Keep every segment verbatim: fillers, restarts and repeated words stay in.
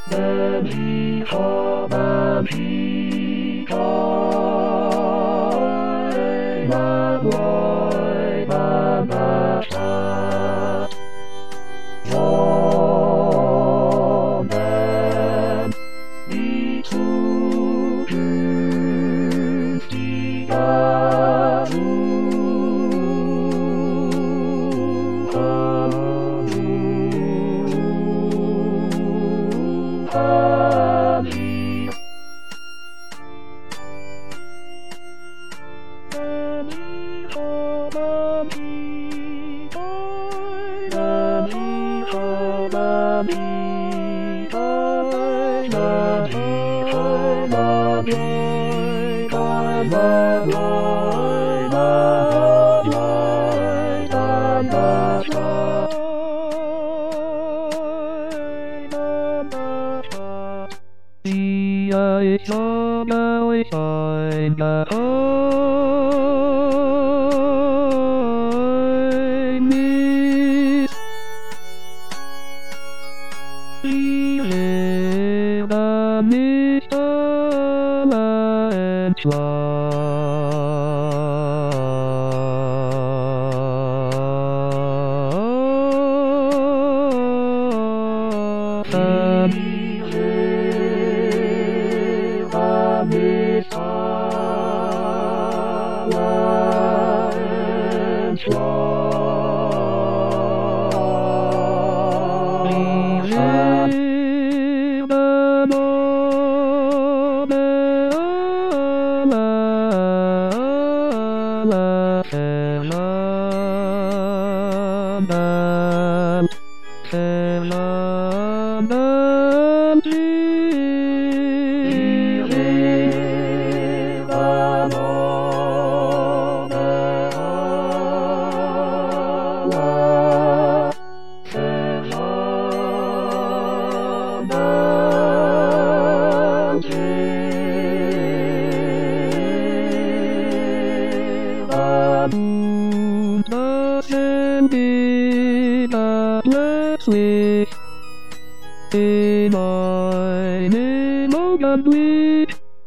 Magica, magica, my boy, my master. Woman, wie zukünftiger See, I saw now I find the I miss. Relive the mist of and in my name, oh God, we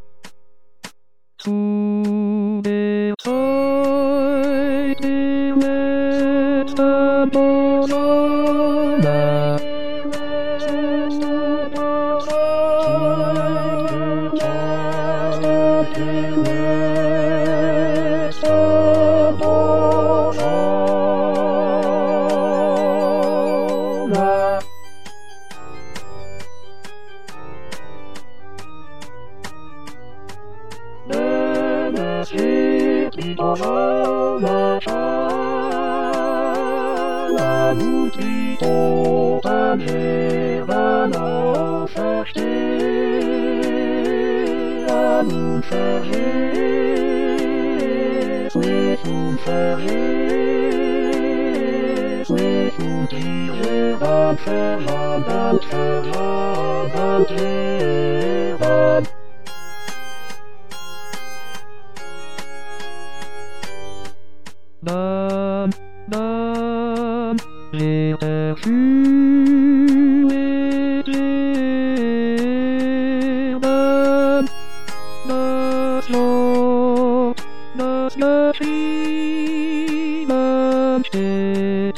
to the side, the rest of la boutique au panier va nous faire chier, à nous faire rire, oui, nous faire rire, oui, nous tirer, va faire la balle, faire la balle, tirer, va. Dame, dame, les perfus et les dame, das Lob, das geschrieben steht.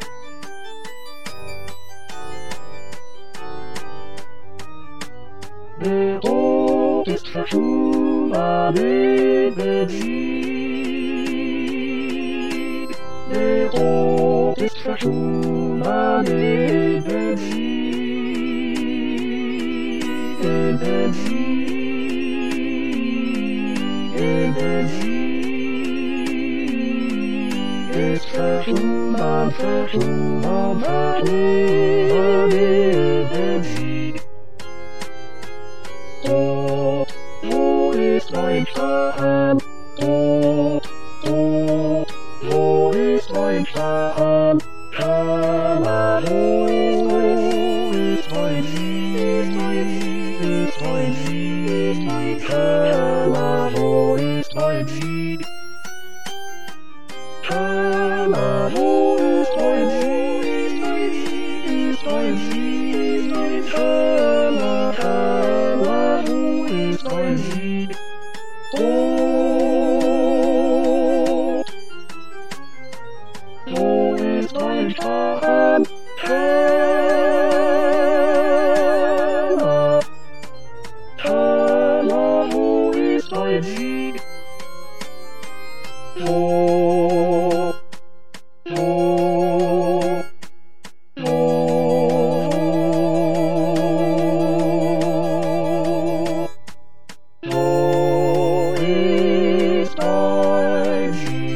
Der Tod ist verschwunden in Benzin. Der Tod ist verschwunden in Benzin. In Benzin. In Benzin. Ist verschwunden, verschwunden, verschwunden in Benzin. Tod, wo ist mein Stein? Tod, Tod, wo ist mein Stein? Keiner, wo ist mein Sieg? Ist mein Sieg? Keiner, wo ist mein Sieg? Keiner, wo ist mein Sieg? Ist mein Sieg? Keiner. ist dein Schatten? Hella, Hella, wo ist dein Sieg? Wo, wo, wo, wo ist dein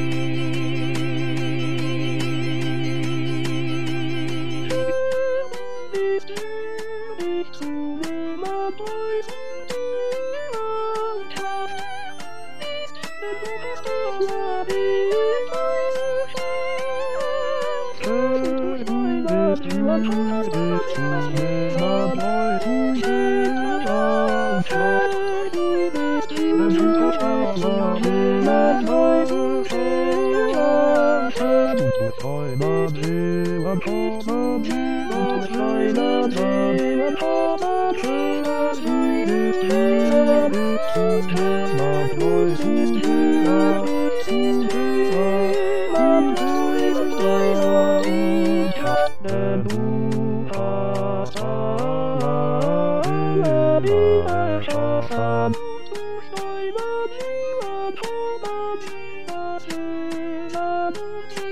Sieg? Bist du nicht zu jemand Neues und jemand Kraft? Denn du bist doch nah wie Weise Kraft. Du bist jemand Neues und jemand Neues und jemand Kraft. Du bist jemand Neues und jemand Neues und jemand Kraft. Und du jemand, jemand, jemand, jemand, jemand, jemand, jemand, jemand, du bist jemand, bist du jemand Neues und jemand, und jemand, du bist deiner und Kraft, denn du hast Allah immer erschaffen. Du jemand, jemand, jemand, jemand,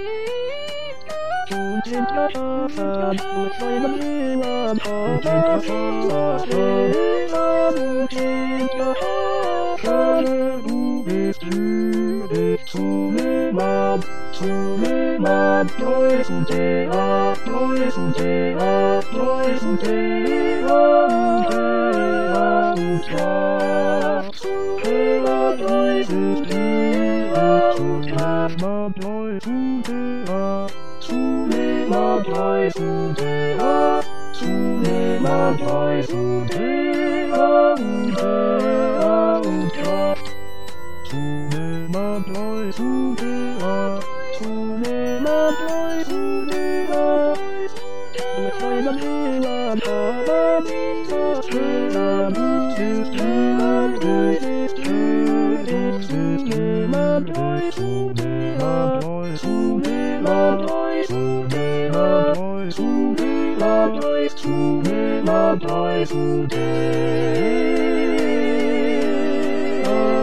jemand, und sind erschaffen. Du jemand, jemand, und sind erschaffen. Und sind erschaffen. Du bist würdig zu jemand, zu jemand, Neues und jemand, Neues und jemand, Neues und jemand, und Kraft. Zu jemand, Neues und jemand, zu jemand, Neues und jemand, zu jemand, Neues und jemand, zu jemand, Neues und jemand, und Kraft. Zu jemand Neues und jemand, zu jemand Neues und jemand, zu jemand, jemand, aber niemand jemand, du bist jemand, du bist jemand, du bist jemand Neues und jemand Neues und jemand Neues und jemand Neues und jemand Neues, zu jemand Neues und jemand.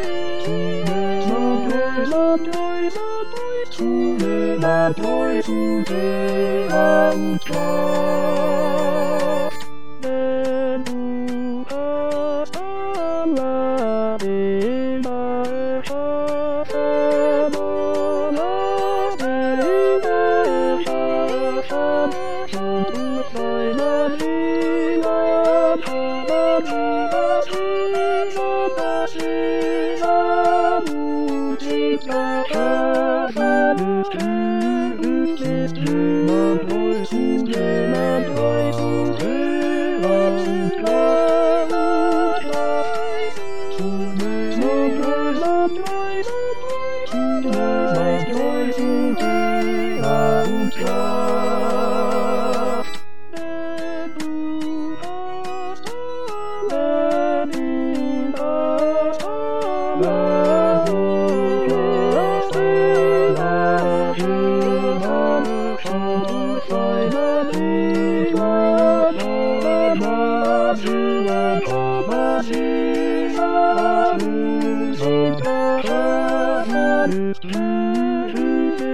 To jemand Neues und jemand Kraft. Denn du hast Allah immer erschaffen, Allah immer erschaffen. Und durch deine Jemand, Jemand, Jemand, Jemand, Jemand, und sind erschaffen. Du bist jemand Neues und jemand Neues und jemand Kraft. Zu jemand Neues, zu jemand Neues und jemand Kraft. Denn du hast Allah, du hast Allah, du hast Allah, jemand und durch deine Jemand, jemand, jemand, aber jemand, du sind erschaffen, bist du